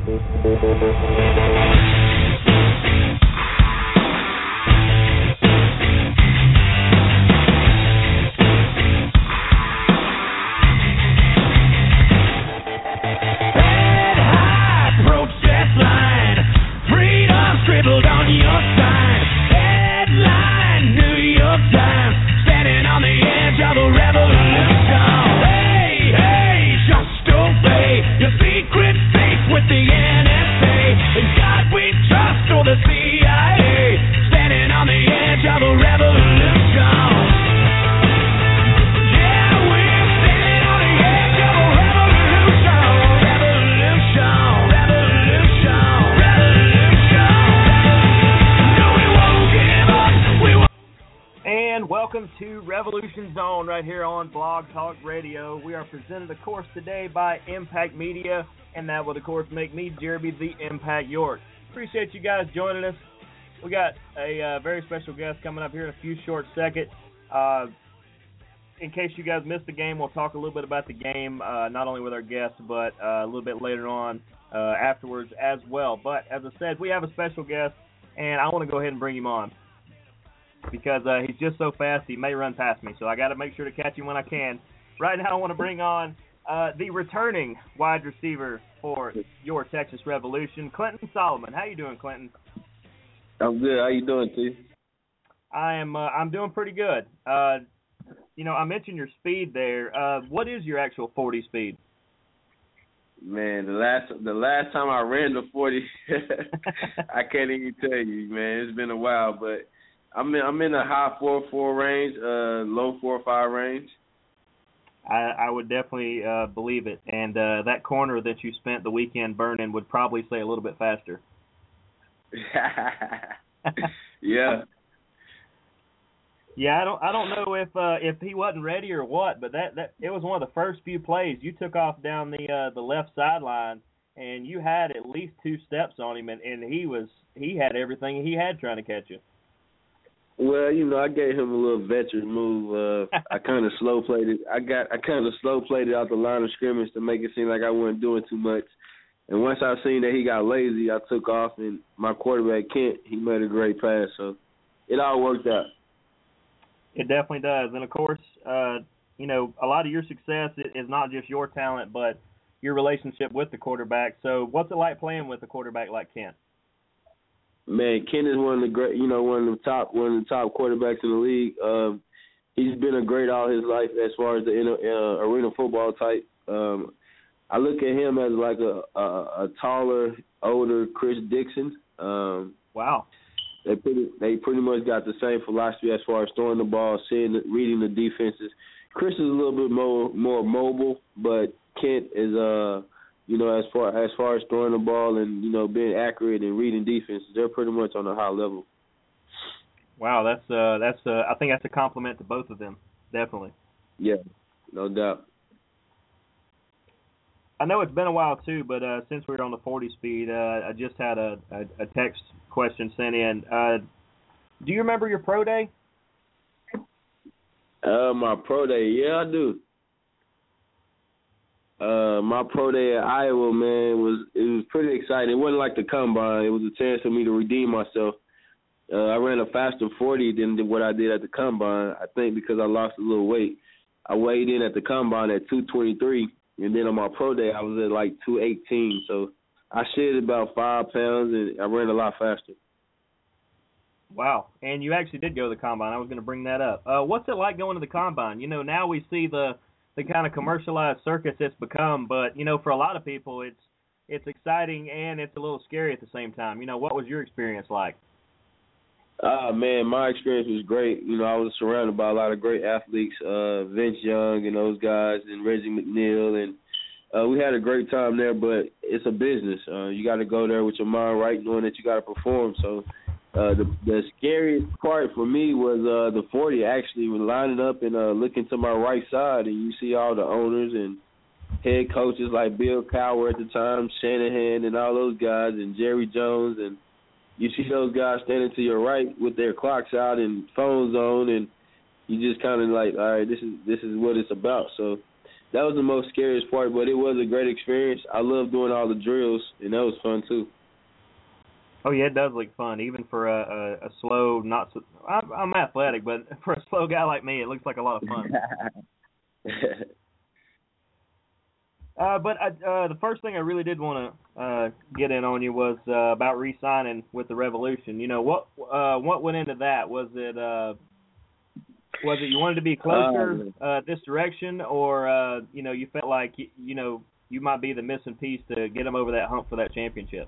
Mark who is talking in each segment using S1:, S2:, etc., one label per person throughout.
S1: Welcome to Revolution Zone right here on Blog Talk Radio. We are presented, of course, today by Impact Media, and that would, of course, make me, Jeremy, the Impact York. Appreciate you guys joining us. We got a very special guest coming up here in a few short seconds. In case you guys missed the game, we'll talk a little bit about the game, not only with our guests, but a little bit later on afterwards as well. But as I said, we have a special guest, and I want to go ahead and bring him on, because he's just so fast he may run past me, so I got to make sure to catch him when I can. Right now I want to bring on the returning wide receiver for your Texas Revolution, Clinton Solomon. How you doing, Clinton?
S2: I'm good. How you doing, T?
S1: I'm doing pretty good. I mentioned your speed there. What is your actual 40 speed?
S2: Man, the last time I ran the 40, I can't even tell you, man. It's been a while, but I'm in the high 4.4 range, low 4.5 range.
S1: I would definitely believe it. And that corner that you spent the weekend burning would probably say a little bit faster.
S2: Yeah.
S1: Yeah, I don't know if he wasn't ready or what, but that it was one of the first few plays. You took off down the left sideline, and you had at least 2 steps on him, and he had everything he had trying to catch you.
S2: Well, I gave him a little veteran move. I kind of slow played it. I kind of slow played it out the line of scrimmage to make it seem like I wasn't doing too much. And once I seen that he got lazy, I took off, and my quarterback, Kent, he made a great pass. So it all worked out.
S1: It definitely does. And, of course, a lot of your success is not just your talent, but your relationship with the quarterback. So what's it like playing with a quarterback like Kent?
S2: Man, Kent is one of the top quarterbacks in the league. He's been a great all his life as far as the arena football type. I look at him as like a taller, older Chris Dixon.
S1: Wow.
S2: They pretty much got the same philosophy as far as throwing the ball, reading the defenses. Chris is a little bit more mobile, but Kent is as far as throwing the ball and being accurate and reading defenses, they're pretty much on a high level.
S1: Wow, that's I think that's a compliment to both of them, definitely.
S2: Yeah, no doubt.
S1: I know it's been a while too, but since we were on the 40 speed, I just had a text question sent in. Do you remember your pro day?
S2: My pro day, yeah, I do. My pro day at Iowa, man, was pretty exciting. It wasn't like the combine. It was a chance for me to redeem myself. I ran a faster 40 than what I did at the combine, I think because I lost a little weight. I weighed in at the combine at 223, and then on my pro day I was at like 218. So I shed about 5 pounds, and I ran a lot faster.
S1: Wow, and you actually did go to the combine. I was going to bring that up. What's it like going to the combine? Now we see the kind of commercialized circus it's become, but for a lot of people it's exciting and it's a little scary at the same time. What was your experience like?
S2: Man, my experience was great. I was surrounded by a lot of great athletes, Vince Young and those guys, and Reggie McNeil, and we had a great time there. But it's a business. You got to go there with your mind right, knowing that you got to perform. So the scariest part for me was the 40 actually was lining up and looking to my right side, and you see all the owners and head coaches like Bill Cowher at the time, Shanahan, and all those guys, and Jerry Jones, and you see those guys standing to your right with their clocks out and phones on, and you just kind of like, all right, this is what it's about. So that was the most scariest part, but it was a great experience. I love doing all the drills, and that was fun too.
S1: Oh yeah, it does look fun, even for a slow, not so. I'm athletic, but for a slow guy like me, it looks like a lot of fun. But the first thing I really did want to get in on you was about re-signing with the Revolution. You know, what went into that? Was it you wanted to be closer this direction, or you know, you felt like you might be the missing piece to get them over that hump for that championship?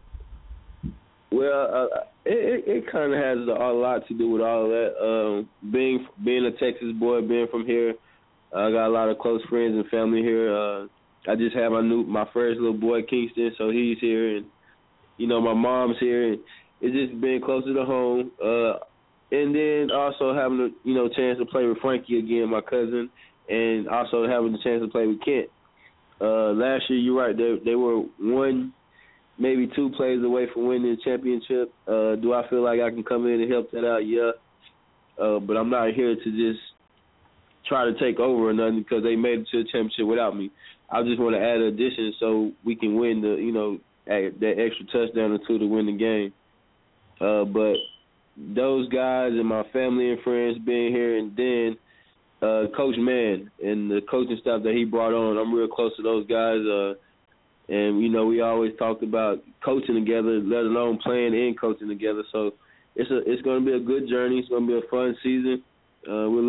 S2: Well, it kind of has a lot to do with all of that. Being a Texas boy, being from here, I got a lot of close friends and family here. I just have my first little boy, Kingston, so he's here, and my mom's here, and it's just being closer to home. And then also having the chance to play with Frankie again, my cousin, and also having the chance to play with Kent. Last year, you're right, they were one, maybe two plays away from winning the championship. Do I feel like I can come in and help that out? Yeah. But I'm not here to just try to take over or nothing because they made it to the championship without me. I just want to add an addition so we can win that extra touchdown or two to win the game. But those guys and my family and friends being here, and then Coach Mann and the coaching staff that he brought on, I'm real close to those guys. And, we always talked about coaching together, let alone playing and coaching together. So it's going to be a good journey. It's going to be a fun season. We're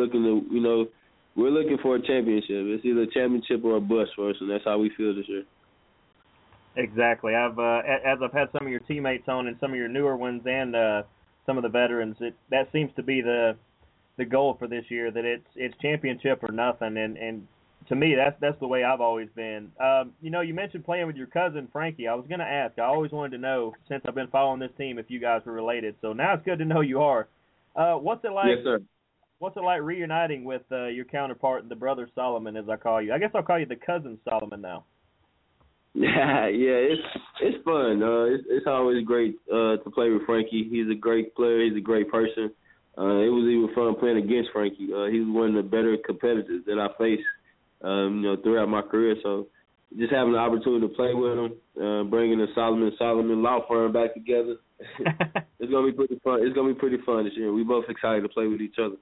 S2: looking for a championship. It's either a championship or a bust for us, and that's how we feel this year.
S1: Exactly. As I've had some of your teammates on and some of your newer ones and some of the veterans, that seems to be the goal for this year, that it's championship or nothing. And to me, that's the way I've always been. You mentioned playing with your cousin, Frankie. I was going to ask. I always wanted to know, since I've been following this team, if you guys were related. So now it's good to know you are. What's it like?
S2: Yes, sir.
S1: What's it like reuniting with your counterpart, the brother Solomon, as I call you? I guess I'll call you the cousin Solomon now.
S2: Yeah, it's fun. It's always great to play with Frankie. He's a great player. He's a great person. It was even fun playing against Frankie. He's one of the better competitors that I faced, throughout my career. So just having the opportunity to play with him, bringing the Solomon law firm back together, it's gonna be pretty fun. It's gonna be pretty fun this year. We both excited to play with each other.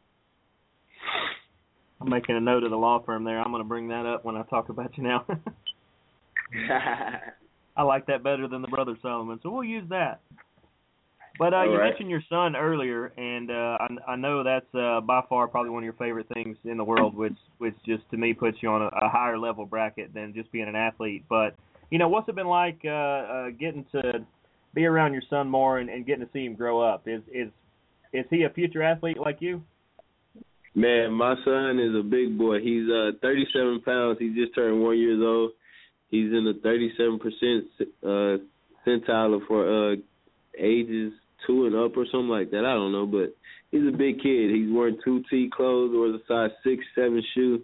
S1: I'm making a note of the law firm there. I'm going to bring that up when I talk about you now. I like that better than the brother Solomon, so we'll use that. But you mentioned your son earlier, and I know that's by far probably one of your favorite things in the world, which just to me puts you on a higher level bracket than just being an athlete. But, what's it been like getting to be around your son more and getting to see him grow up? Is he a future athlete like you?
S2: Man, my son is a big boy. He's 37 pounds. He just turned 1 year old. He's in the 37% centile for ages 2 and up or something like that. I don't know, but he's a big kid. He's wearing 2T clothes or a size 6, 7 shoe.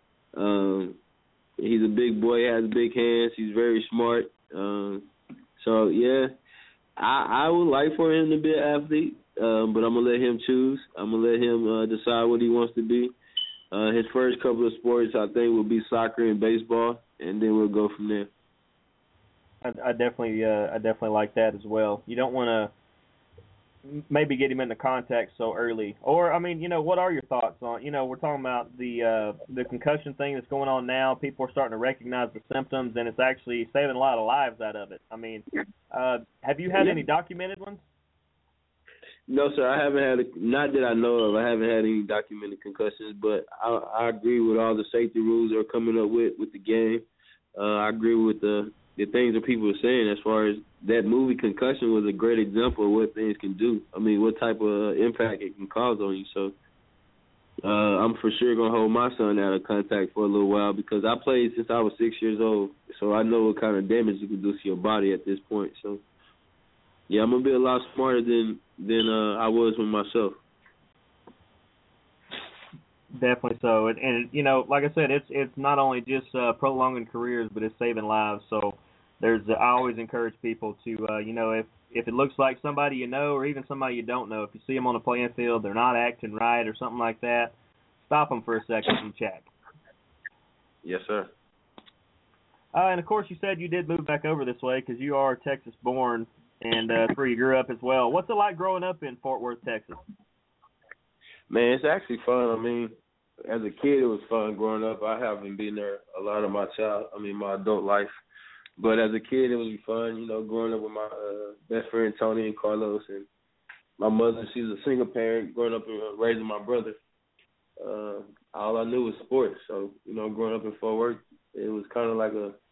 S2: He's a big boy. He has big hands. He's very smart. So, yeah, I would like for him to be an athlete. But I'm going to let him choose. I'm going to let him decide what he wants to be. His first couple of sports, I think, will be soccer and baseball, and then we'll go from there.
S1: I definitely like that as well. You don't want to maybe get him into contact so early. Or, what are your thoughts on, we're talking about the concussion thing that's going on now. People are starting to recognize the symptoms, and it's actually saving a lot of lives out of it. Have you had any documented ones?
S2: No, sir, I haven't had not that I know of. I haven't had any documented concussions, but I agree with all the safety rules they're coming up with the game. I agree with the things that people are saying as far as that movie Concussion was a great example of what things can do. What type of impact it can cause on you. So I'm for sure going to hold my son out of contact for a little while because I played since I was 6 years old, so I know what kind of damage you can do to your body at this point. So, yeah, I'm going to be a lot smarter than I was with myself.
S1: Definitely so. And like I said, it's not only just prolonging careers, but it's saving lives. So I always encourage people to, if it looks like somebody you know or even somebody you don't know, if you see them on the playing field, they're not acting right or something like that, stop them for a second and check.
S2: Yes, sir.
S1: And, of course, you said you did move back over this way because you are Texas-born and that's where you grew up as well. What's it like growing up in Fort Worth, Texas?
S2: Man, it's actually fun. I mean, as a kid, it was fun growing up. I haven't been there a lot of my my adult life. But as a kid, it was fun, growing up with my best friend Tony and Carlos. And my mother, she's a single parent, growing up and raising my brother. All I knew was sports. So, growing up in Fort Worth, it was kind of like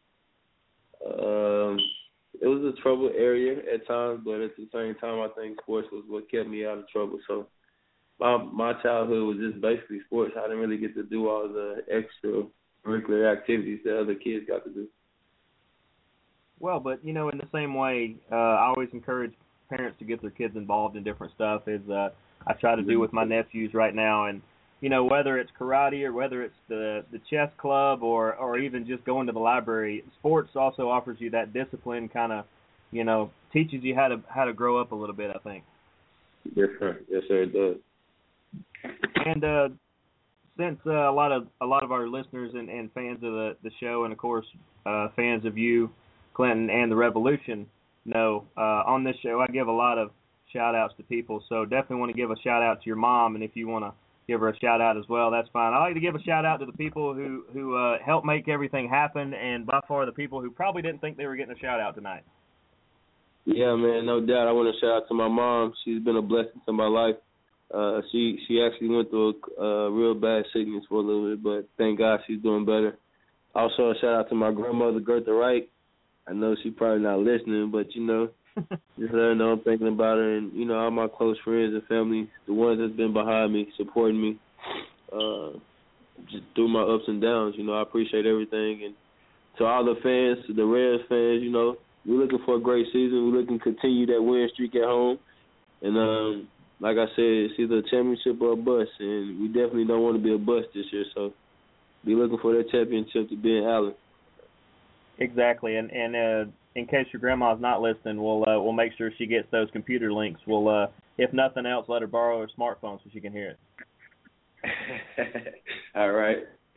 S2: it was a troubled area at times, but at the same time, I think sports was what kept me out of trouble. So my childhood was just basically sports. I didn't really get to do all the extracurricular activities that other kids got to do.
S1: Well, but, in the same way, I always encourage parents to get their kids involved in different stuff, as I try to do with my nephews right now. And, whether it's karate or whether it's the chess club or even just going to the library, sports also offers you that discipline, kind of, teaches you how to grow up a little bit, I think.
S2: Yes, sir. Yes, sir, it does.
S1: And since a lot of our listeners and fans of the show, and of course fans of you, Clinton, and the Revolution, know on this show I give a lot of shout outs to people. So definitely want to give a shout out to your mom, and if you want to give her a shout out as well, that's fine. I like to give a shout out to the people who helped make everything happen, and by far the people who probably didn't think they were getting a shout out tonight.
S2: Yeah, man, no doubt. I want to shout out to my mom. She's been a blessing to my life. She actually went through a real bad sickness for a little bit, but thank God she's doing better. Also, a shout out to my grandmother, Gertha Wright. I know she's probably not listening, but, just let her know I'm thinking about her. And, all my close friends and family, the ones that's been behind me, supporting me, just through my ups and downs. I appreciate everything. And to all the fans, to the Reds fans, we're looking for a great season. We're looking to continue that win streak at home. And, like I said, it's either a championship or a bust, and we definitely don't want to be a bust this year. So be looking for that championship to be in Allen.
S1: Exactly, and in case your grandma's not listening, we'll make sure she gets those computer links. We'll, if nothing else, let her borrow her smartphone so she can hear
S2: it. All right.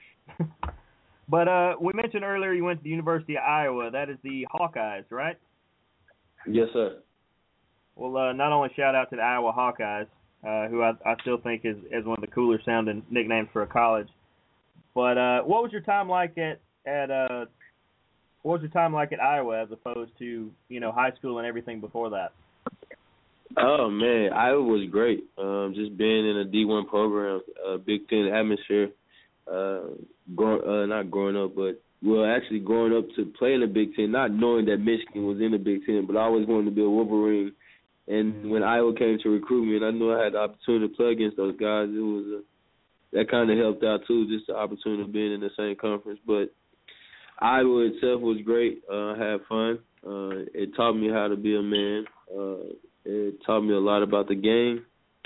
S1: But we mentioned earlier you went to the University of Iowa. That is the Hawkeyes, right?
S2: Yes, sir.
S1: Well, not only shout out to the Iowa Hawkeyes, who I still think is one of the cooler sounding nicknames for a college, but what was your time like at Iowa as opposed to high school and everything before that?
S2: Oh man, Iowa was great. Just being in a D1 program, Big Ten atmosphere. Not growing up, but actually growing up to play in the Big Ten, not knowing that Michigan was in the Big Ten, but I always wanted to be a Wolverine. And when Iowa came to recruit me, and I knew I had the opportunity to play against those guys, it was that kind of helped out too, just the opportunity of being in the same conference. But Iowa itself was great. I had fun. It taught me how to be a man. It taught me a lot about the game.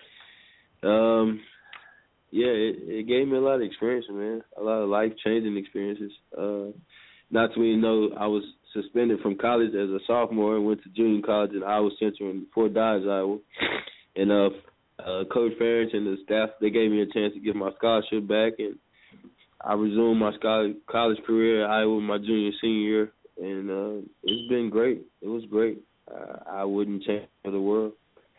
S2: It gave me a lot of experience, man. A lot of life-changing experiences. Not too many know I was suspended from college as a sophomore and went to junior college at Iowa Central in Fort Dodge, Iowa. And Coach Ferentz and the staff, they gave me a chance to get my scholarship back, and I resumed my college career at Iowa my junior, senior year, and it's been great. It was great. I wouldn't change it for the world.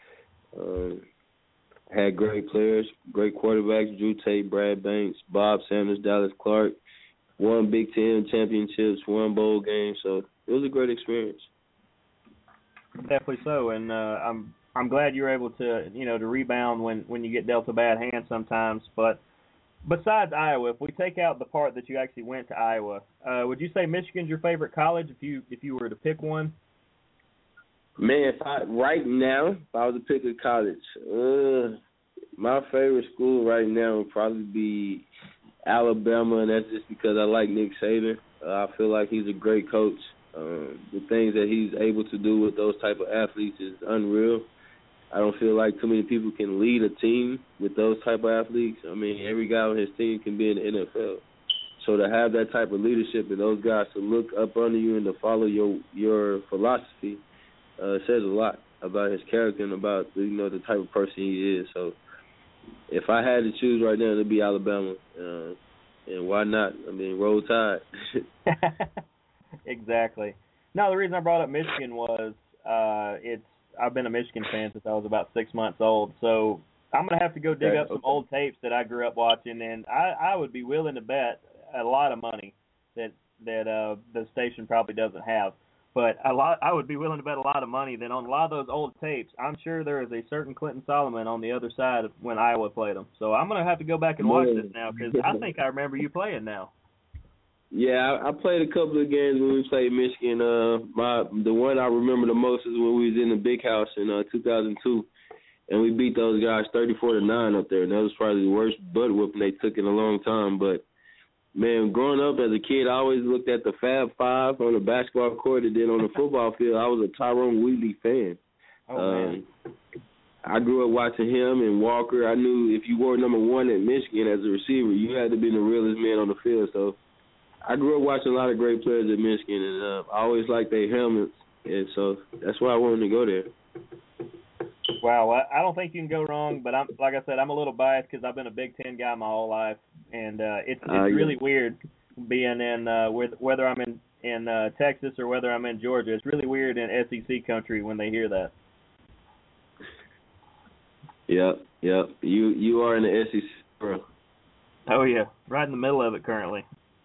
S2: Had great players, great quarterbacks, Drew Tate, Brad Banks, Bob Sanders, Dallas Clark, won Big Ten championships, won bowl games, so it was a great experience.
S1: Definitely so, and I'm glad you were able to to rebound when you get dealt a bad hand sometimes. But besides Iowa, if we take out the part that you actually went to Iowa, would you say Michigan's your favorite college if you were to pick one?
S2: Man, right now, if I was to pick a college, my favorite school right now would probably be Alabama, and that's just because I like Nick Saban. I feel like he's a great coach. The things that he's able to do with those type of athletes is unreal. I don't feel like too many people can lead a team with those type of athletes. I mean, every guy on his team can be in the NFL. So to have that type of leadership and those guys to look up under you and to follow your philosophy says a lot about his character and about the type of person he is. So if I had to choose right now, it'd be Alabama. And why not? I mean, roll tide.
S1: Exactly. No, the reason I brought up Michigan was I've been a Michigan fan since I was about 6 months old, so I'm gonna have to go dig up some old tapes that I grew up watching, and I would be willing to bet a lot of money that the station probably doesn't have. But I would be willing to bet a lot of money that on a lot of those old tapes, I'm sure there is a certain Clinton Solomon on the other side of when Iowa played them. So I'm gonna have to go back and watch this now because I think I remember you playing now.
S2: Yeah, I played a couple of games when we played Michigan. The one I remember the most is when we was in the Big House in 2002, and we beat those guys 34-9 up there. And that was probably the worst butt whooping they took in a long time. But man, growing up as a kid, I always looked at the Fab Five on the basketball court, and then on the football field, I was a Tyrone Wheatley fan.
S1: Oh man.
S2: I grew up watching him and Walker. I knew if you wore number 1 at Michigan as a receiver, you had to be the realest man on the field. So I grew up watching a lot of great players at Michigan, and I always liked their helmets, and so that's why I wanted to go there.
S1: Wow, I don't think you can go wrong, but like I said, I'm a little biased because I've been a Big Ten guy my whole life, and it's really weird being in whether I'm in Texas or whether I'm in Georgia. It's really weird in SEC country when they hear that.
S2: Yep. You are in the SEC, bro.
S1: Oh yeah, right in the middle of it currently.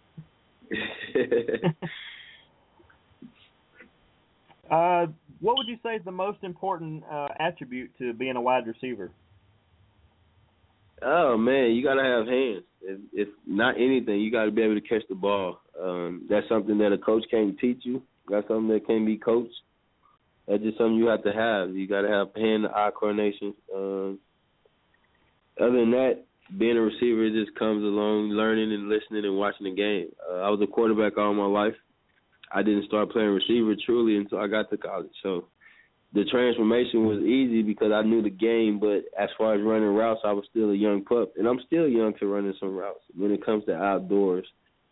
S1: What would you say is the most important attribute to being a wide receiver?
S2: Oh man, you gotta have hands. If not anything, you gotta be able to catch the ball. That's something that a coach can't teach you. That's something that can't be coached. That's just something you have to have. You gotta have hand-to-eye coordination. Other than that, being a receiver, it just comes along learning and listening and watching the game. I was a quarterback all my life. I didn't start playing receiver truly until I got to college. So the transformation was easy because I knew the game, but as far as running routes, I was still a young pup. And I'm still young to running some routes when it comes to outdoors.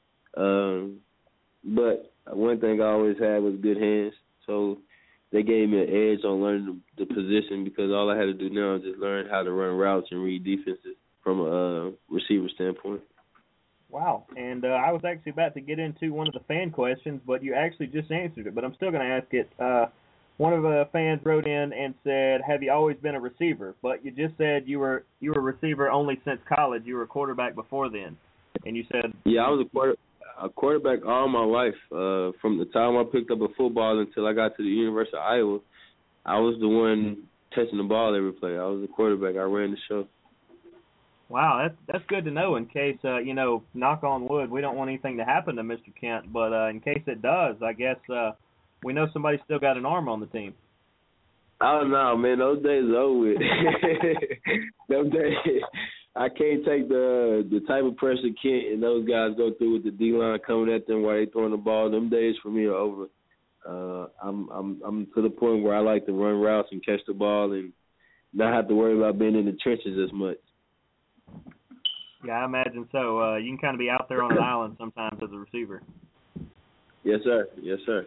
S2: But one thing I always had was good hands. So they gave me an edge on learning the position because all I had to do now is just learn how to run routes and read defenses from a receiver standpoint.
S1: Wow. And I was actually about to get into one of the fan questions, but you actually just answered it. But I'm still going to ask it. One of the fans wrote in and said, have you always been a receiver? But you just said you were a receiver only since college. You were a quarterback before then. And you said...
S2: Yeah, I was a quarterback all my life. From the time I picked up a football until I got to the University of Iowa, I was the one touching the ball every play. I was the quarterback. I ran the show.
S1: Wow, that's good to know in case, knock on wood, we don't want anything to happen to Mr. Kent, but in case it does, I guess we know somebody's still got an arm on the team.
S2: Oh, no, man, those days are over with. Those days, I can't take the type of pressure Kent and those guys go through with the D-line coming at them while they throwing the ball. Them days for me are over. I'm to the point where I like to run routes and catch the ball and not have to worry about being in the trenches as much.
S1: Yeah, I imagine so. You can kind of be out there on an island sometimes as a receiver.
S2: Yes, sir. Yes, sir.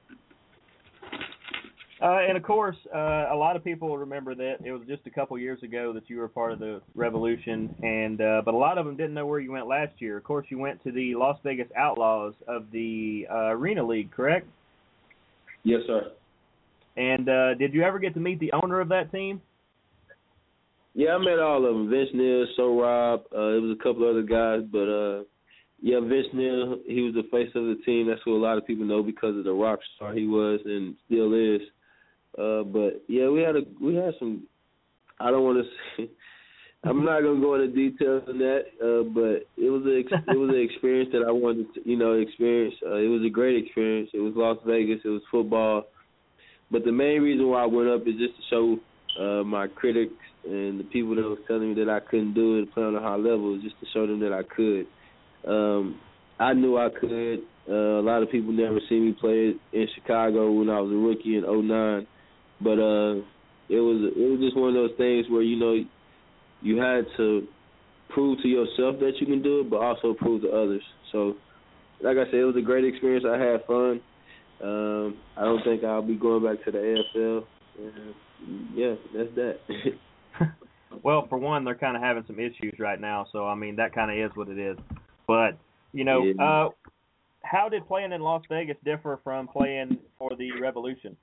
S1: And, of course, a lot of people remember that it was just a couple years ago that you were part of the Revolution, but a lot of them didn't know where you went last year. Of course, you went to the Las Vegas Outlaws of the Arena League, correct?
S2: Yes, sir.
S1: And did you ever get to meet the owner of that team?
S2: Yeah, I met all of them. Vince Neal, So Rob, it was a couple other guys, but yeah, Vince Neal, he was the face of the team. That's who a lot of people know because of the rock star he was and still is. But yeah, we had some. I don't want to say. I'm not gonna go into details on that, but it was an experience that I wanted to experience. It was a great experience. It was Las Vegas. It was football. But the main reason why I went up is just to show my critics and the people that was telling me that I couldn't do it, play on a high level, just to show them that I could. I knew I could. A lot of people never seen me play in Chicago when I was a rookie in 2009, but it was just one of those things where you had to prove to yourself that you can do it, but also prove to others. So, like I said, it was a great experience. I had fun. I don't think I'll be going back to the AFL. Yeah, that's that.
S1: Well, for one, they're kind of having some issues right now, so I mean that kind of is what it is. But how did playing in Las Vegas differ from playing for the Revolution?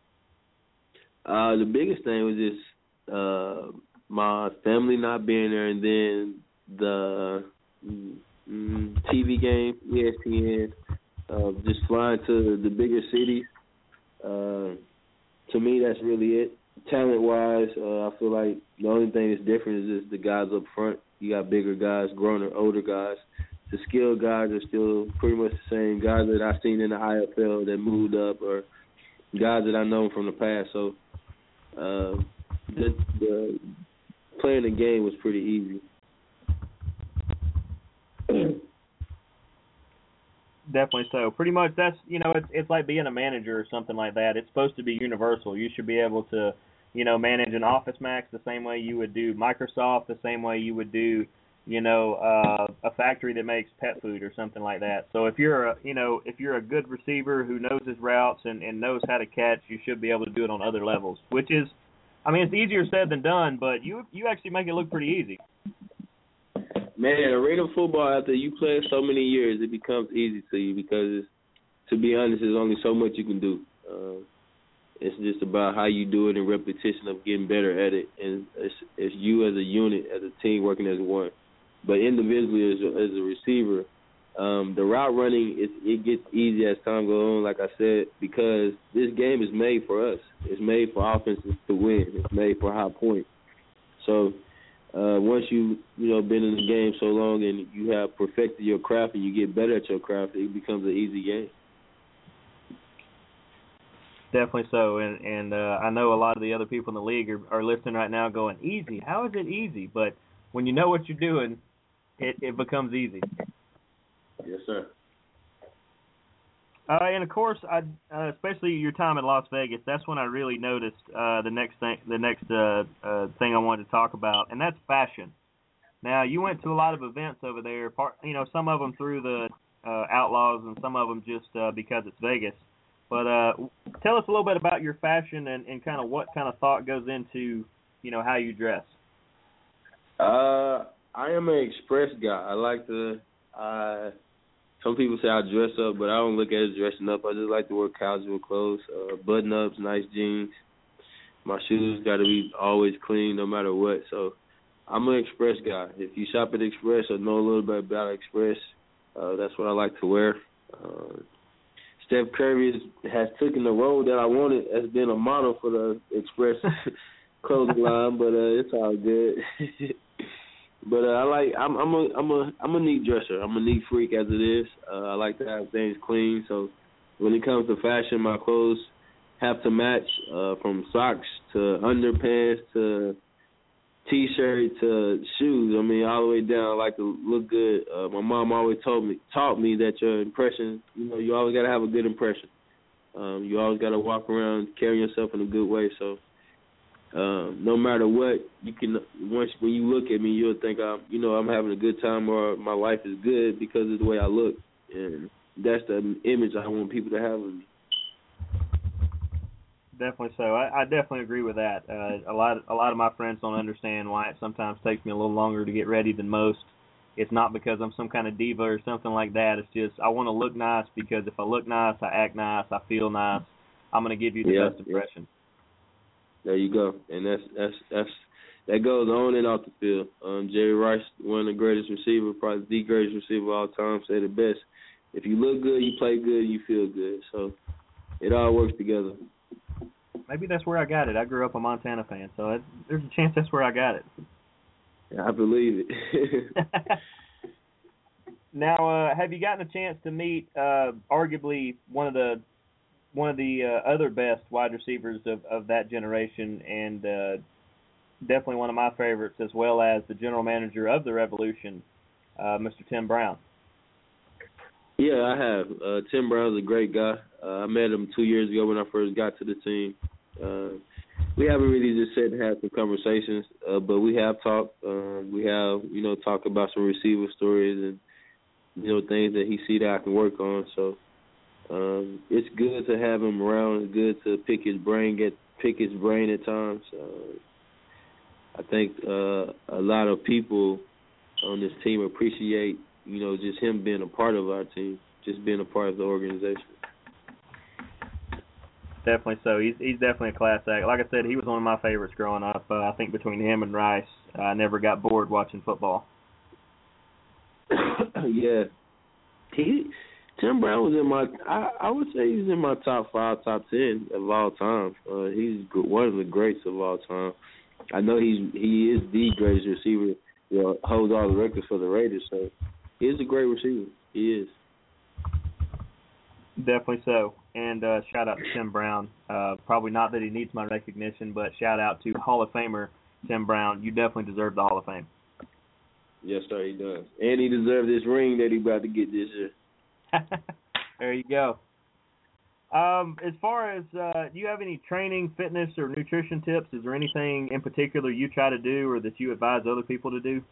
S2: The biggest thing was just my family not being there, and then the TV game, ESPN, just flying to the bigger cities. To me, that's really it. Talent-wise, I feel like the only thing that's different is just the guys up front. You got bigger guys, growner, older guys. The skilled guys are still pretty much the same guys that I've seen in the IFL that moved up, or guys that I know from the past. So the playing the game was pretty easy.
S1: Definitely so. Pretty much that's, it's like being a manager or something like that. It's supposed to be universal. You should be able to, manage an Office Max the same way you would do Microsoft, the same way you would do, a factory that makes pet food or something like that. So if you're a good receiver who knows his routes and knows how to catch, you should be able to do it on other levels, which is, it's easier said than done, but you actually make it look pretty easy.
S2: Man, arena football, after you play so many years, it becomes easy to you because, to be honest, there's only so much you can do. It's just about how you do it and repetition of getting better at it. And it's you as a unit, as a team, working as one. But individually, as a receiver, the route running, it gets easy as time goes on, like I said, because this game is made for us. It's made for offenses to win. It's made for high points. So once you've been in the game so long and you have perfected your craft and you get better at your craft, it becomes an easy game.
S1: Definitely so, and I know a lot of the other people in the league are listening right now going, easy? How is it easy? But when you know what you're doing, it becomes easy.
S2: Yes, sir.
S1: And of course, especially your time in Las Vegas, that's when I really noticed the next thing I wanted to talk about, and that's fashion. Now, you went to a lot of events over there. Some of them through the Outlaws, and some of them just because it's Vegas. But tell us a little bit about your fashion and kind of what kind of thought goes into how you dress.
S2: I am an express guy. I like to. Some people say I dress up, but I don't look at it as dressing up. I just like to wear casual clothes, button-ups, nice jeans. My shoes got to be always clean no matter what. So I'm an Express guy. If you shop at Express or know a little bit about Express, that's what I like to wear. Steph Curry has taken the role that I wanted as being a model for the Express clothing line, but it's all good. But I'm a neat dresser. I'm a neat freak as it is. I like to have things clean. So when it comes to fashion, my clothes have to match from socks to underpants to T-shirt to shoes. All the way down. I like to look good. My mom always taught me that your impression, you always got to have a good impression. You always got to walk around carrying yourself in a good way. So no matter what, you can when you look at me, you'll think I'm having a good time or my life is good because of the way I look, and that's the image I want people to have of me.
S1: Definitely so. I definitely agree with that. A lot of my friends don't understand why it sometimes takes me a little longer to get ready than most. It's not because I'm some kind of diva or something like that. It's just I want to look nice because if I look nice, I act nice, I feel nice. I'm going to give you the best impression.
S2: Yeah. There you go, and that goes on and off the field. Jerry Rice, one of the greatest receivers, probably the greatest receiver of all time, said it best. If you look good, you play good, you feel good. So it all works together.
S1: Maybe that's where I got it. I grew up a Montana fan, so there's a chance that's where I got it.
S2: Yeah, I believe it.
S1: Now, have you gotten a chance to meet arguably one of the other best wide receivers of that generation, and definitely one of my favorites, as well as the general manager of the Revolution, Mr. Tim Brown?
S2: Yeah, I have. Tim Brown's a great guy. I met him 2 years ago when I first got to the team. We haven't really just sat and had some conversations, but we have talked. We have, talked about some receiver stories and, things that he see that I can work on. So it's good to have him around. It's good to pick his brain at times. I think a lot of people on this team appreciate, just him being a part of our team, just being a part of the organization.
S1: Definitely so. He's definitely a class act. Like I said, he was one of my favorites growing up. I think between him and Rice, I never got bored watching football.
S2: Yeah. Tim Brown was in my. I would say he's in my top 5, top 10 of all time. He's one of the greats of all time. I know he is the greatest receiver. Holds all the records for the Raiders. So he is a great receiver. He is.
S1: Definitely so. And shout out to Tim Brown. Probably not that he needs my recognition, but shout out to Hall of Famer Tim Brown. You definitely deserve the Hall of Fame.
S2: Yes, sir, he does. And he deserves this ring that he's about to get this year.
S1: There you go. As far as, do you have any training, fitness, or nutrition tips? Is there anything in particular you try to do or that you advise other people to do?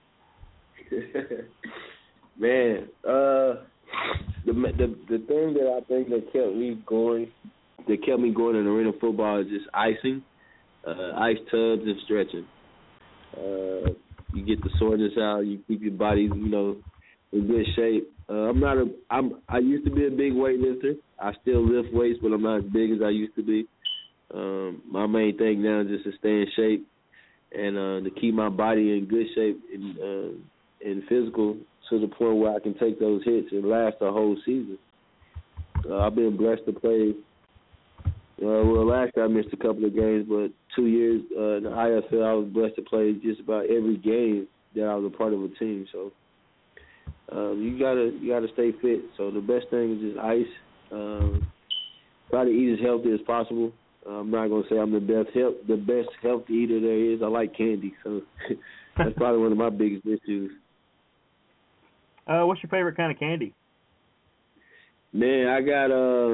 S2: Man, the thing that I think that kept me going in arena football is just icing, ice tubs, and stretching. You get the soreness out. You keep your body, in good shape. I used to be a big weightlifter. I still lift weights, but I'm not as big as I used to be. My main thing now is just to stay in shape and to keep my body in good shape and physical to the point where I can take those hits and last a whole season. I've been blessed to play. Last year I missed a couple of games, but 2 years in the IFL I was blessed to play just about every game that I was a part of a team. So you gotta stay fit. So the best thing is just ice. Try to eat as healthy as possible. I'm not gonna say I'm the best healthy eater there is. I like candy, so that's probably one of my biggest issues.
S1: What's your favorite kind of candy?
S2: Man, I got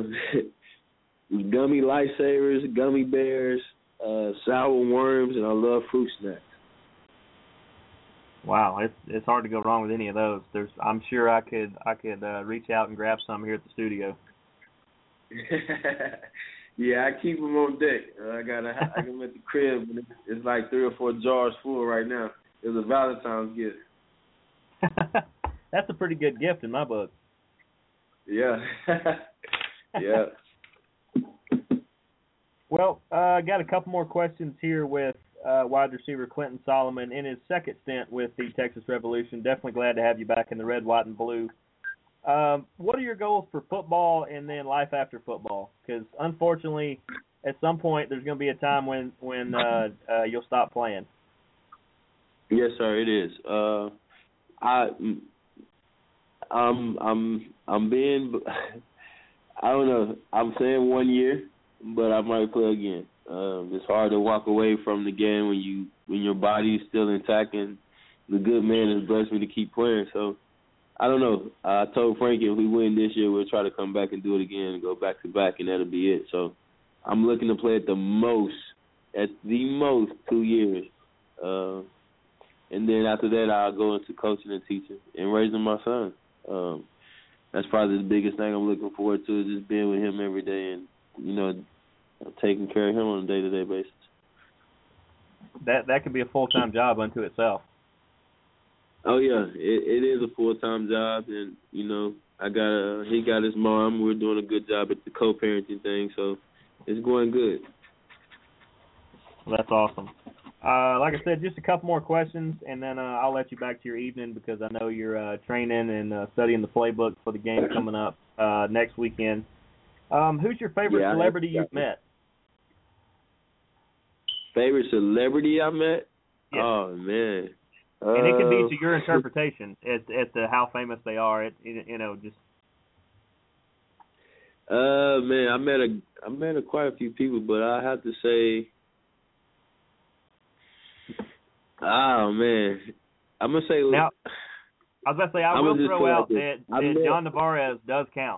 S2: gummy lifesavers, gummy bears, sour worms, and I love fruit snacks.
S1: Wow, it's hard to go wrong with any of those. I'm sure I could reach out and grab some here at the studio.
S2: Yeah, I keep them on deck. I got them at the crib. And it's like 3 or 4 jars full right now. It was a Valentine's gift.
S1: That's a pretty good gift in my book.
S2: Yeah. Yeah.
S1: Well, I got a couple more questions here with wide receiver Clinton Solomon in his second stint with the Texas Revolution. Definitely glad to have you back in the red, white, and blue. What are your goals for football and then life after football? Because unfortunately, at some point, there's going to be a time when you'll stop playing.
S2: Yes, sir, it is. I'm being, I don't know. I'm saying 1 year, but I might play again. It's hard to walk away from the game when your body is still intact, and the good man has blessed me to keep playing. So I don't know. I told Frankie if we win this year, we'll try to come back and do it again and go back to back, and that'll be it. So I'm looking to play at the most 2 years. And then after that, I'll go into coaching and teaching and raising my son. That's probably the biggest thing I'm looking forward to, is just being with him every day and, taking care of him on a day-to-day basis.
S1: That could be a full-time job unto itself.
S2: Oh, yeah. It is a full-time job, and, he got his mom. We're doing a good job at the co-parenting thing, so it's going good.
S1: Well, that's awesome. Like I said, just a couple more questions, and then I'll let you back to your evening because I know you're training and studying the playbook for the game coming up next weekend. Who's your favorite celebrity you've met?
S2: Favorite celebrity I met?
S1: Yes.
S2: Oh, man.
S1: And it can be to your interpretation as to how famous they are. Just.
S2: Man, I met quite a few people, but I have to say. Oh, man. I'm going to say...
S1: Now, I was about to say, I will throw out that John Navarez does count.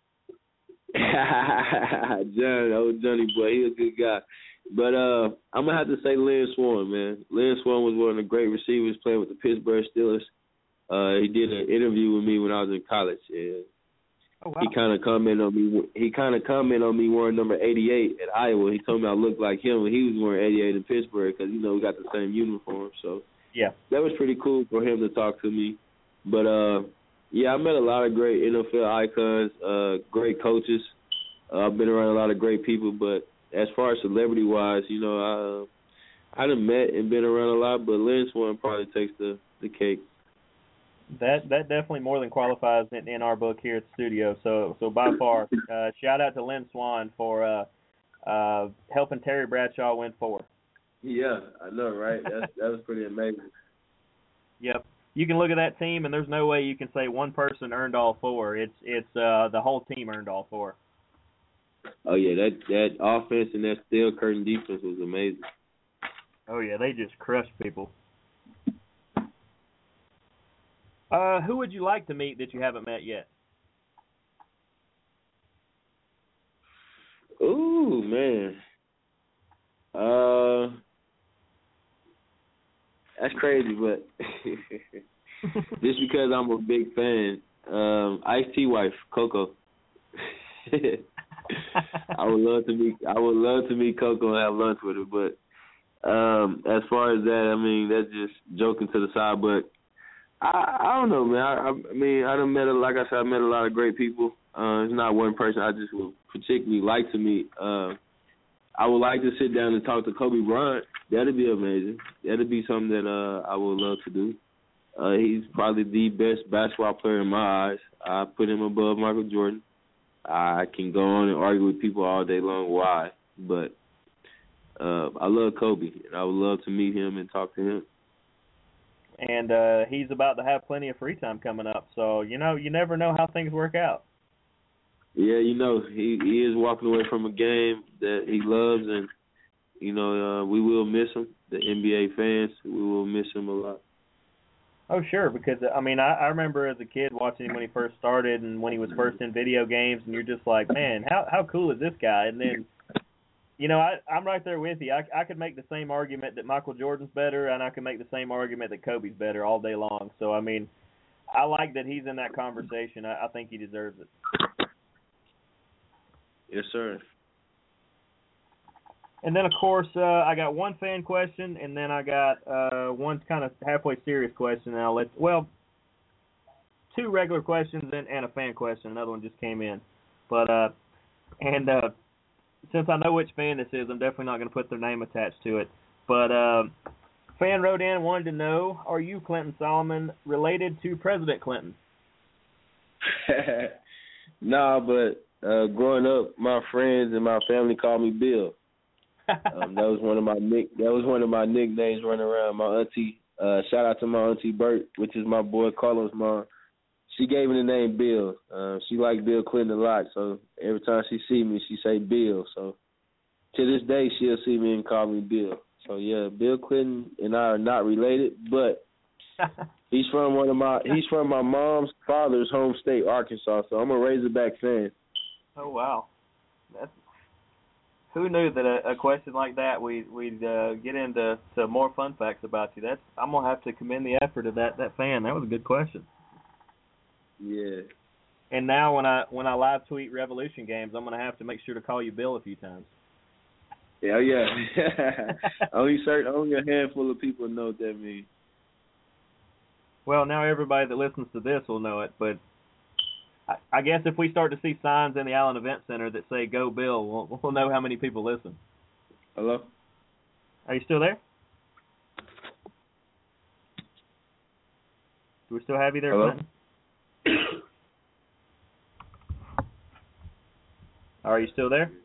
S2: Johnny boy, he's a good guy. But I'm going to have to say Lynn Swann, man. Lynn Swann was one of the great receivers playing with the Pittsburgh Steelers. He did an interview with me when I was in college. And
S1: oh, wow.
S2: He kind of commented on me wearing number 88 at Iowa. He told me I looked like him when he was wearing 88 in Pittsburgh because, we got the same uniform. So
S1: yeah,
S2: that was pretty cool for him to talk to me. But Yeah, I met a lot of great NFL icons, great coaches. I've been around a lot of great people, but as far as celebrity-wise, I done met and been around a lot, but Lynn Swann probably takes the cake.
S1: That definitely more than qualifies in our book here at the studio. So by far, shout out to Lynn Swann for helping Terry Bradshaw win 4.
S2: Yeah, I know, right? That was pretty amazing.
S1: Yep. You can look at that team, and there's no way you can say one person earned all 4. It's the whole team earned all 4.
S2: Oh yeah, that offense and that steel curtain defense was amazing.
S1: Oh yeah, they just crushed people. Who would you like to meet that you haven't met yet?
S2: Ooh, man. That's crazy, but just because I'm a big fan, Ice-T wife, Coco. I would love to meet Coco and have lunch with her, but as far as that, I mean, that's just joking to the side, but I don't know, man. I mean, I met a lot of great people. It's not one person I just would particularly like to meet. I would like to sit down and talk to Kobe Bryant. That'd be amazing. That'd be something that I would love to do. He's probably the best basketball player in my eyes. I put him above Michael Jordan. I can go on and argue with people all day long why, but I love Kobe, and I would love to meet him and talk to him.
S1: And he's about to have plenty of free time coming up, so you never know how things work out.
S2: Yeah, he is walking away from a game that he loves, and we will miss him. The NBA fans, we will miss him a lot.
S1: Oh, sure, because, I mean, I remember as a kid watching him when he first started and when he was first in video games, and you're just like, man, how cool is this guy? And then, I'm right there with you. I could make the same argument that Michael Jordan's better, and I could make the same argument that Kobe's better all day long. So, I mean, I like that he's in that conversation. I think he deserves it.
S2: Yes, sir.
S1: And then, of course, I got one fan question, and then I got one kind of halfway serious question. And two regular questions and a fan question. Another one just came in. But since I know which fan this is, I'm definitely not going to put their name attached to it. But fan wrote in and wanted to know, are you, Clinton Solomon, related to President Clinton?
S2: Nah, but growing up, my friends and my family called me Bill. That was one of my nicknames running around. My auntie, shout out to my auntie Bert, which is my boy Carlos' mom. She gave me the name Bill. She liked Bill Clinton a lot, so every time she see me, she say Bill. So to this day, she'll see me and call me Bill. So yeah, Bill Clinton and I are not related, but he's from my mom's father's home state, Arkansas. So I'm a Razorback fan.
S1: Oh wow, who knew that a question like that we'd get into more fun facts about you? I'm gonna have to commend the effort of that fan. That was a good question.
S2: Yeah.
S1: And now when I live tweet Revolution games, I'm gonna have to make sure to call you Bill a few times.
S2: Yeah, yeah. only a handful of people know what that means.
S1: Well, now everybody that listens to this will know it, but I guess if we start to see signs in the Allen Event Center that say "Go Bill," we'll know how many people listen.
S2: Hello?
S1: Are you still there? Do we still have you there,
S2: Hello?
S1: Clinton? Are you still there?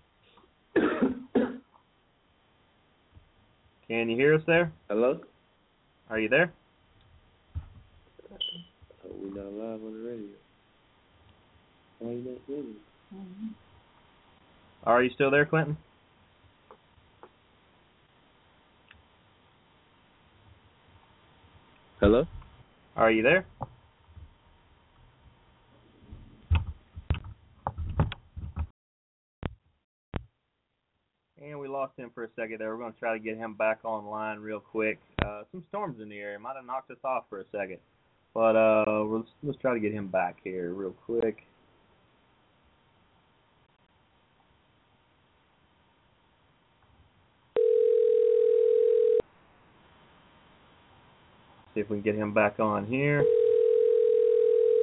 S1: Can you hear us there?
S2: Hello?
S1: Are you there?
S2: Oh, we're not live on the radio. Why are you not hearing me?
S1: Are you still there, Clinton?
S2: Hello?
S1: Are you there? And we lost him for a second there. We're going to try to get him back online real quick. Some storms in the area might have knocked us off for a second. But let's try to get him back here real quick. See if we can get him back on here.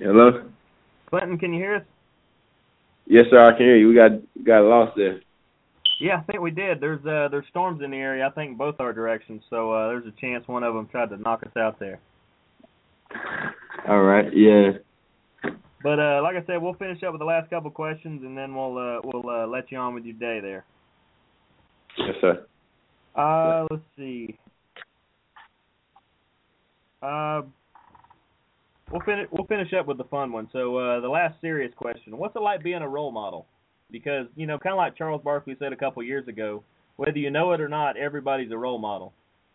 S2: Hello?
S1: Clinton, can you hear us?
S2: Yes, sir, I can hear you. We got lost there.
S1: Yeah, I think we did. There's storms in the area, I think, both our directions, so there's a chance one of them tried to knock us out there.
S2: All right, yeah.
S1: But like I said, we'll finish up with the last couple questions, and then we'll let you on with your day there.
S2: Yes, sir.
S1: Let's see. We'll finish up with the fun one. So the last serious question: what's it like being a role model? Because kind of like Charles Barkley said a couple years ago, whether you know it or not, everybody's a role model.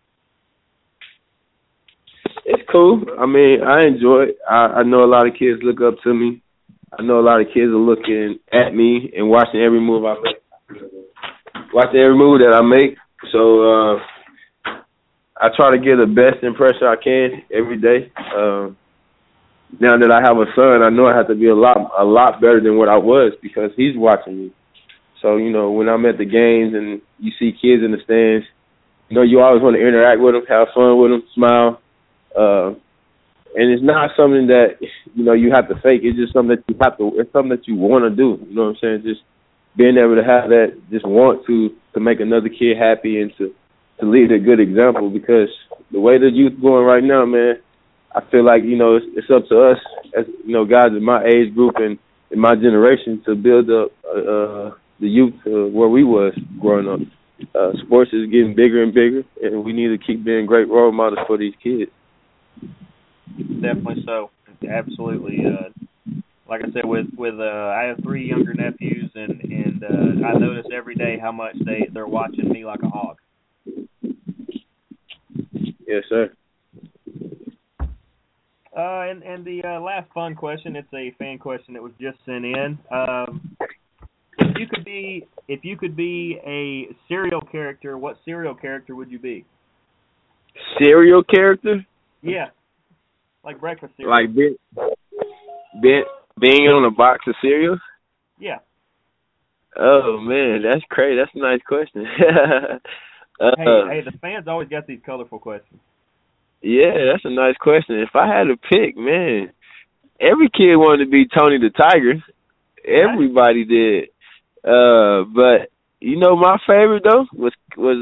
S2: It's cool. I mean, I enjoy it. I know a lot of kids look up to me. I know a lot of kids are looking at me and watching every move I make. Watching every move that I make. So I try to give the best impression I can every day. Now that I have a son, I know I have to be a lot better than what I was because he's watching me. So, when I'm at the games and you see kids in the stands, you always want to interact with them, have fun with them, smile. And it's not something that, you have to fake. It's just something that it's something that you want to do. You know what I'm saying? Just being able to have that, just want to make another kid happy and to lead a good example, because the way the youth going right now, man, I feel like, it's up to us as, guys in my age group and in my generation to build up the youth to where we was growing up. Sports is getting bigger and bigger, and we need to keep being great role models for these kids.
S1: Definitely so. Absolutely. Like I said, with I have 3 younger nephews, and I notice every day how much they're watching me like a hawk.
S2: Yes, sir.
S1: And the last fun question, it's a fan question that was just sent in. If you could be a cereal character, what cereal character would you be?
S2: Cereal character?
S1: Yeah. Like breakfast cereal.
S2: Like being on a box of cereal?
S1: Yeah.
S2: Oh, man, that's crazy. That's a nice question.
S1: Hey, the fans always got these colorful questions.
S2: Yeah, that's a nice question. If I had to pick, man, every kid wanted to be Tony the Tiger. Everybody did. But my favorite though was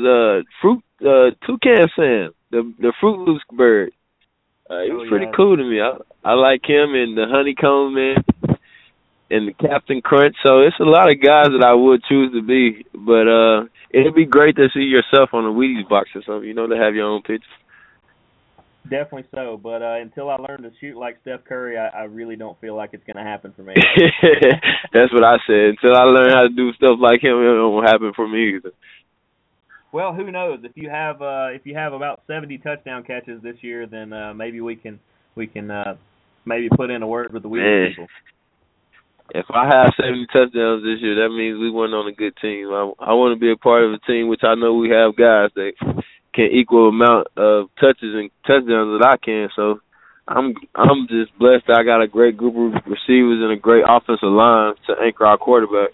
S2: Toucan Sam, the Fruit Loops bird. He was pretty cool to me. I like him and the Honeycomb Man and the Captain Crunch. So it's a lot of guys that I would choose to be. But it'd be great to see yourself on a Wheaties box or something. To have your own picture.
S1: Definitely so, but until I learn to shoot like Steph Curry, I really don't feel like it's going to happen for me.
S2: That's what I said. Until I learn how to do stuff like him, it won't happen for me either.
S1: Well, who knows? If you have about 70 touchdown catches this year, then maybe we can maybe put in a word with the Wheaties people.
S2: If I have 70 touchdowns this year, that means we went on a good team. I want to be a part of a team, which I know we have guys that can equal amount of touches and touchdowns that I can. So I'm just blessed that I got a great group of receivers and a great offensive line to anchor our quarterback.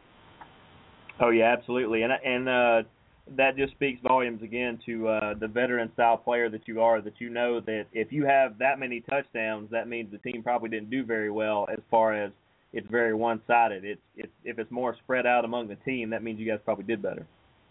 S1: Oh yeah, absolutely, and that just speaks volumes again to the veteran style player that you are. That that if you have that many touchdowns, that means the team probably didn't do very well as far as it's very one-sided. If it's more spread out among the team, that means you guys probably did better.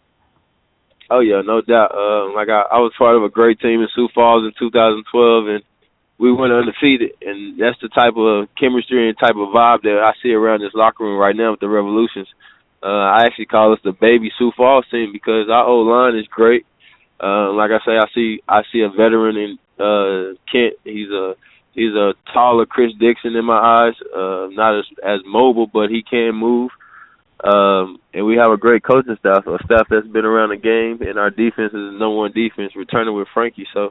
S2: Oh, yeah, no doubt. I was part of a great team in Sioux Falls in 2012, and we went undefeated. And that's the type of chemistry and type of vibe that I see around this locker room right now with the Revolutions. I actually call us the baby Sioux Falls team because our O-line is great. Like I say, I see a veteran in Kent. He's a taller Chris Dixon in my eyes. Not as mobile, but he can move. And we have a great coaching staff, a staff that's been around the game, and our defense is the number 1 defense, returning with Frankie. So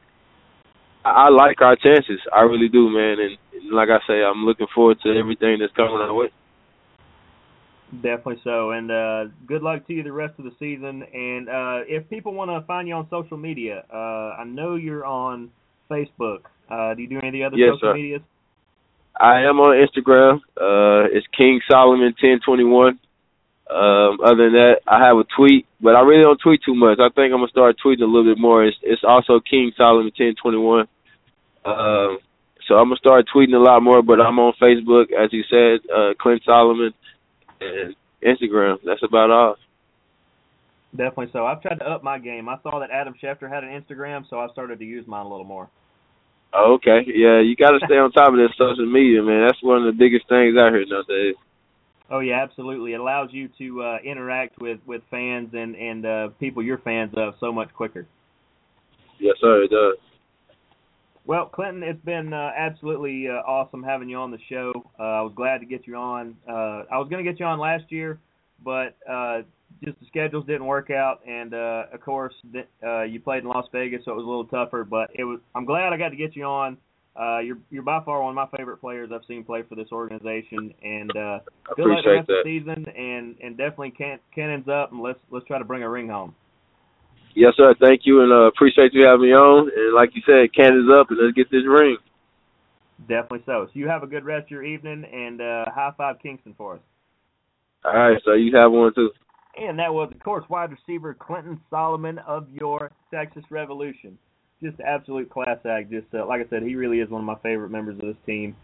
S2: I like our chances. I really do, man. And like I say, I'm looking forward to everything that's coming our way.
S1: Definitely so. And good luck to you the rest of the season. And if people want to find you on social media, I know you're on Facebook. Do you do any of the other social medias?
S2: I am on Instagram. It's King Solomon 1021. Other than that, I have a tweet, but I really don't tweet too much. I think I'm gonna start tweeting a little bit more. It's also King Solomon 1021. So I'm gonna start tweeting a lot more. But I'm on Facebook, as you said, Clint Solomon, and Instagram. That's about all.
S1: Definitely so. I've tried to up my game. I saw that Adam Schefter had an Instagram, so I started to use mine a little more.
S2: Oh, okay. Yeah, you got to stay on top of this social media, man. That's one of the biggest things out here nowadays.
S1: Oh, yeah, absolutely. It allows you to interact with fans and people you're fans of so much quicker.
S2: Yes, sir, it does.
S1: Well, Clinton, it's been absolutely awesome having you on the show. I was glad to get you on. I was going to get you on last year, but just the schedules didn't work out, and of course you played in Las Vegas, so it was a little tougher. But I'm glad I got to get you on. You're by far one of my favorite players I've seen play for this organization, and good luck the rest of the season. And definitely cannons up, and let's try to bring a ring home.
S2: Yes, sir. Thank you, and appreciate you having me on. And like you said, cannons up, and let's get this ring.
S1: Definitely so. So you have a good rest of your evening, and high five Kingston for us.
S2: All right, so you have one too.
S1: And that was, of course, wide receiver Clinton Solomon of your Texas Revolution. Just absolute class act. Just like I said, he really is one of my favorite members of this team.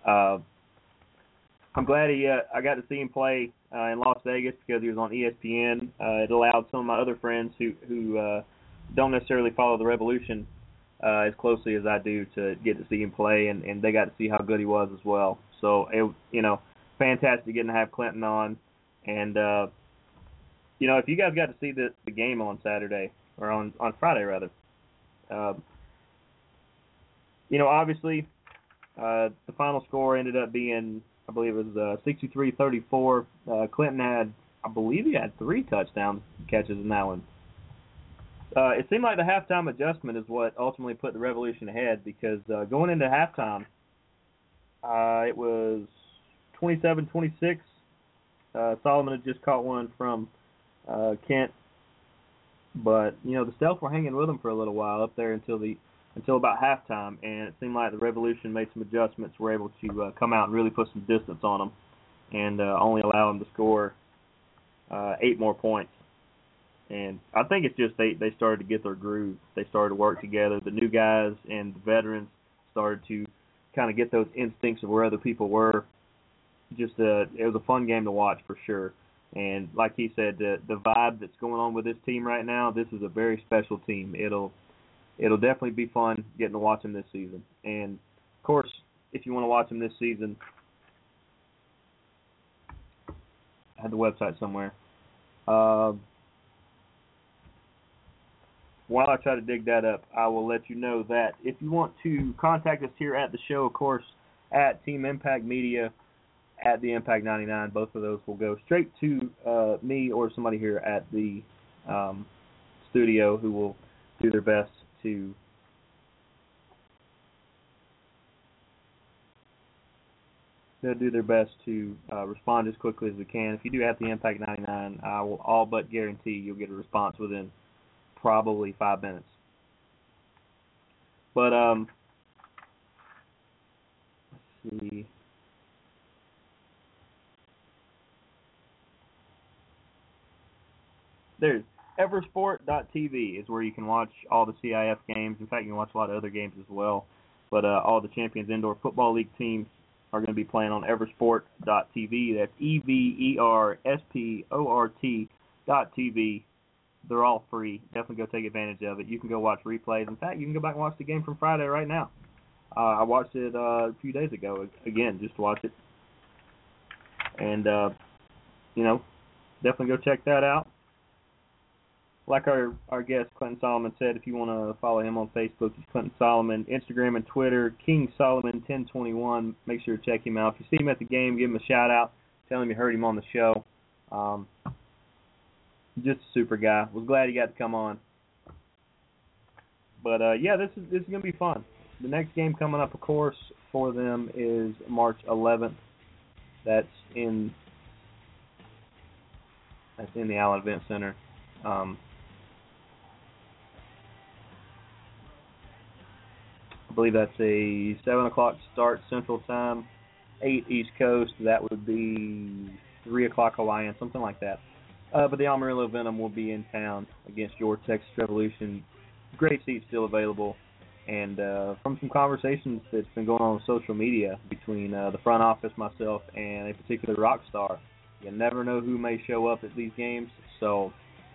S1: I'm glad I got to see him play in Las Vegas because he was on ESPN. It allowed some of my other friends who don't necessarily follow the Revolution as closely as I do to get to see him play, and they got to see how good he was as well. So, fantastic getting to have Clinton on. And, if you guys got to see the game on Saturday, or on Friday, rather, obviously the final score ended up being, I believe it was 63-34. Clinton had, I believe he had 3 touchdown catches in that one. It seemed like the halftime adjustment is what ultimately put the Revolution ahead because going into halftime, it was 27-26. Solomon had just caught one from Kent, but the Stealth were hanging with him for a little while up there until about halftime, and it seemed like the Revolution made some adjustments, were able to come out and really put some distance on them, and only allow them to score 8 more points. And I think it's just they started to get their groove. They started to work together. The new guys and the veterans started to kind of get those instincts of where other people were. Just it was a fun game to watch for sure. And like he said, the vibe that's going on with this team right now, this is a very special team. It'll definitely be fun getting to watch them this season. And of course, if you want to watch them this season, I had the website somewhere. While I try to dig that up, I will let you know that if you want to contact us here at the show, of course, at Team Impact Media, at the Impact 99, both of those will go straight to me or somebody here at the studio who will do their best to respond as quickly as we can. If you do have the Impact 99, I will all but guarantee you'll get a response within probably 5 minutes. But let's see. There's Eversport.tv is where you can watch all the CIF games. In fact, you can watch a lot of other games as well. But all the Champions Indoor Football League teams are going to be playing on Eversport.tv. That's EVERSPORT.tv. They're all free. Definitely go take advantage of it. You can go watch replays. In fact, you can go back and watch the game from Friday right now. I watched it a few days ago, again, just to watch it. And, definitely go check that out. Like our guest, Clinton Solomon, said, if you want to follow him on Facebook, he's Clinton Solomon. Instagram and Twitter, King Solomon 1021. Make sure to check him out. If you see him at the game, give him a shout-out. Tell him you heard him on the show. Just a super guy. Was glad he got to come on. But, this is going to be fun. The next game coming up, of course, for them is March 11th. That's in the Allen Event Center. I believe that's a 7 o'clock start Central Time, 8 East Coast. That would be 3 o'clock Hawaiian, something like that. But the Amarillo Venom will be in town against your Texas Revolution. Great seats still available. And from some conversations that's been going on social media between the front office, myself, and a particular rock star, you never know who may show up at these games. So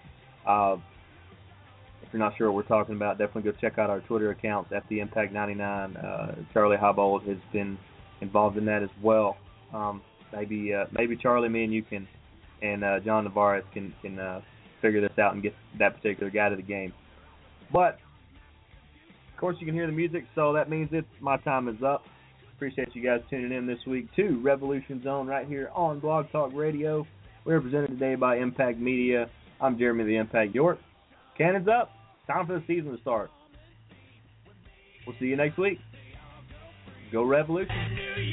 S1: if you're not sure what we're talking about, definitely go check out our Twitter accounts at the Impact 99. Charlie Highbold has been involved in that as well. Maybe Charlie, me, and you can, and John Navarez can figure this out and get that particular guy to the game. But of course, you can hear the music, so that means my time is up. Appreciate you guys tuning in this week to Revolution Zone right here on Blog Talk Radio. We're presented today by Impact Media. I'm Jeremy the Impact York. Cannon's up. Time for the season to start. We'll see you next week. Go Revolution.